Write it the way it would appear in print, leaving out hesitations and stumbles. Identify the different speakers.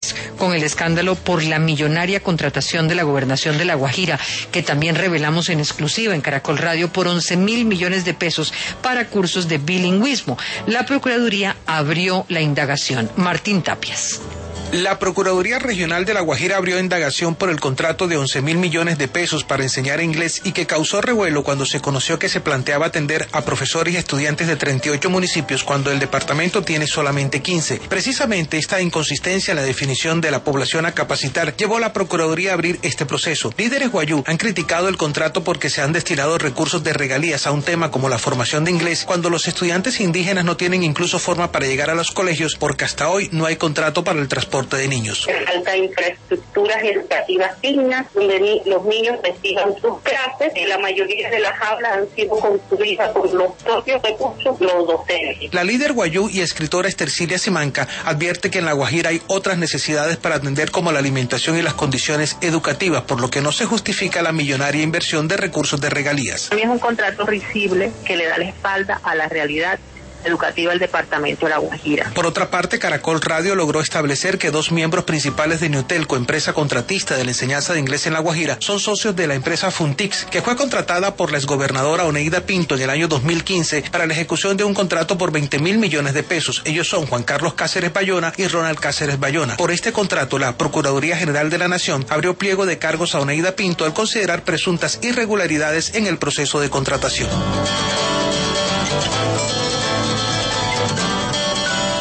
Speaker 1: con el escándalo por la millonaria contratación de la gobernación de La Guajira, que también revelamos en exclusiva en Caracol Radio por 11.000 millones de pesos para cursos de bilingüismo. La Procuraduría abrió la indagación. Martín Tapias.
Speaker 2: La Procuraduría Regional de La Guajira abrió indagación por el contrato de 11.000 millones de pesos para enseñar inglés y que causó revuelo cuando se conoció que se planteaba atender a profesores y estudiantes de 38 municipios cuando el departamento tiene solamente 15. Precisamente esta inconsistencia en la definición de la población a capacitar llevó a la Procuraduría a abrir este proceso. Líderes guayú han criticado el contrato porque se han destinado recursos de regalías a un tema como la formación de inglés cuando los estudiantes indígenas no tienen incluso forma para llegar a los colegios porque hasta hoy no hay contrato para el transporte de niños.
Speaker 3: Falta infraestructuras educativas dignas donde los niños reciban sus clases. La mayoría de las aulas han sido construidas por los propios recursos los docentes.
Speaker 2: La líder guayú y escritora Estercilia Simanca advierte que en La Guajira hay otras necesidades para atender como la alimentación y las condiciones educativas, por lo que no se justifica la millonaria inversión de recursos de regalías.
Speaker 3: También es un contrato risible que le da la espalda a la realidad educativa del departamento de La Guajira.
Speaker 2: Por otra parte, Caracol Radio logró establecer que 2 miembros principales de Newtelco, empresa contratista de la enseñanza de inglés en La Guajira, son socios de la empresa Funtix, que fue contratada por la exgobernadora Oneida Pinto en el año 2015 para la ejecución de un contrato por 20.000 millones de pesos. Ellos son Juan Carlos Cáceres Bayona y Ronald Cáceres Bayona. Por este contrato, la Procuraduría General de la Nación abrió pliego de cargos a Oneida Pinto al considerar presuntas irregularidades en el proceso de contratación.